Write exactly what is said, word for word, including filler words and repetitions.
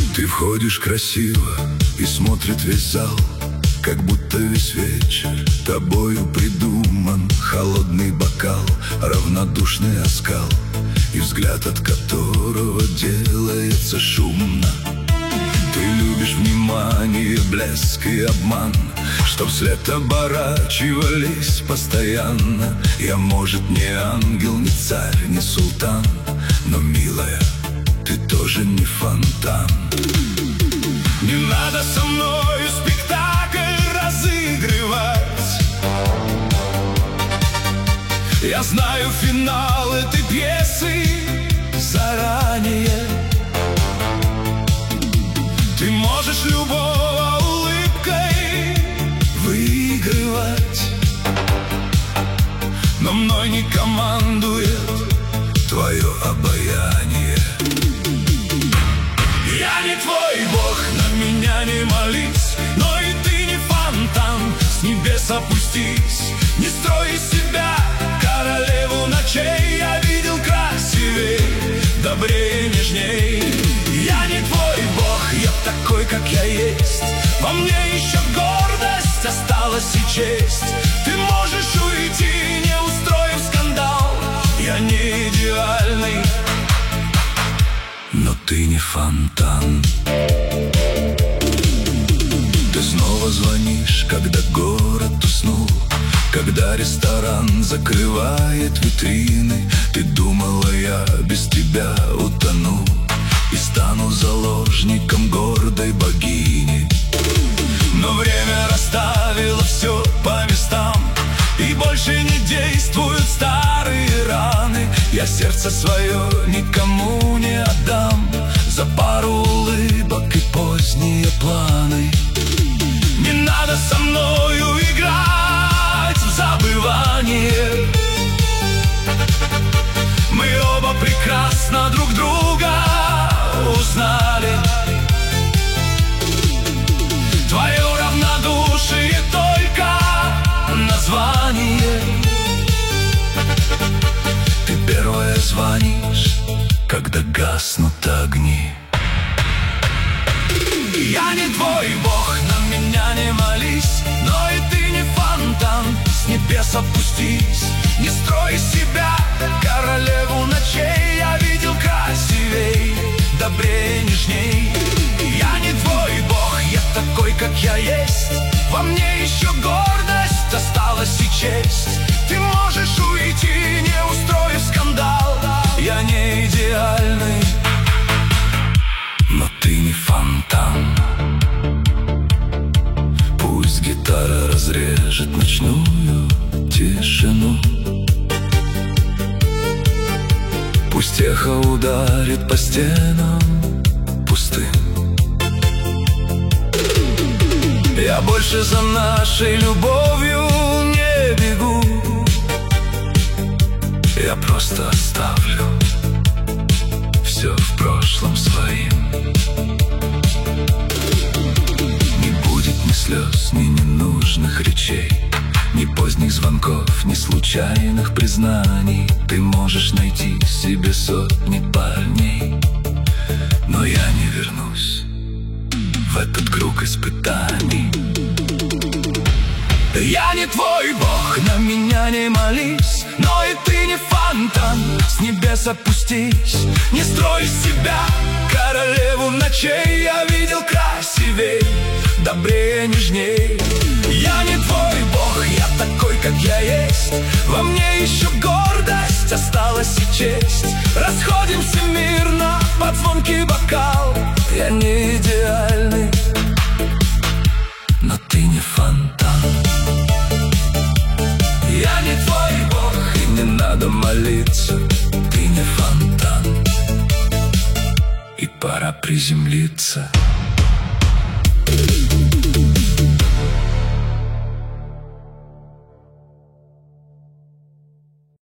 Ты входишь красиво, и смотрит весь зал, как будто весь вечер тобою придуман. Холодный бокал, равнодушный оскал, и взгляд, от которого делается шумно. Ты любишь внимание, блеск и обман, чтоб вслед оборачивались постоянно. Я, может, не ангел, не царь, не султан, но, милая, ты тоже не фонтан. Не надо со мною спектакль разыгрывать. Я знаю финал этой пьесы заранее. Ты можешь любого улыбкой выигрывать, но мной не командует твое обаяние. Я не твой бог, на меня не молись, но и ты не фонтан, с небес опустись. Не строй из себя королеву ночей, я видел красивей, добрее, нежней. Я не твой бог, я такой, как я есть, во мне еще гордость осталась и честь. Ты можешь уйти, не устроив скандал, я не идеальный, но ты не фонтан. Ты снова звонишь, когда город уснул, когда ресторан закрывает витрины. Ты думала, я без тебя утону и стану заложником гордой богини. Но время расставило все по местам, и больше не действуют старые раны. Я сердце свое никому не отдам за пару улыбок и поздние планы. Не надо со мною играть в забывание. Мы оба прекрасно друг друга узнали. Твое равнодушие только название. Ты первая звонишь, когда гаснут огни. Я не твой бог, на меня не молись, но и ты не фонтан, с небес опустись. Не строй из себя королеву ночей, я видел красивей, добрее, нежней. Я не твой бог, я такой, как я есть, во мне еще гордость осталась и честь. Ты можешь уйти, не устроив скандал, я не идеальный, но ты не фонтан. Пусть гитара разрежет ночную тишину, пусть эхо ударит по стенам пустым. Я больше за нашей любовью не бегу, я просто оставлю все в прошлом своим. Не будет ни слез, ни ненужных речей, ни поздних звонков, ни случайных признаний. Ты можешь найти себе сотни парней, но я не вернусь в этот круг испытаний. Я не твой бог, на меня не молись, но и ты не фонтан, с небес опустись. Не строй из себя королеву ночей, я видел красивей, добрее, нежней. Я не твой бог, я такой, как я есть, во мне еще гордость осталась и честь. Расходимся мирно под звонкий бокал, я не идеальный, но ты не фонтан. Я не твой бог, и не надо молиться, ты не фонтан, и пора приземлиться.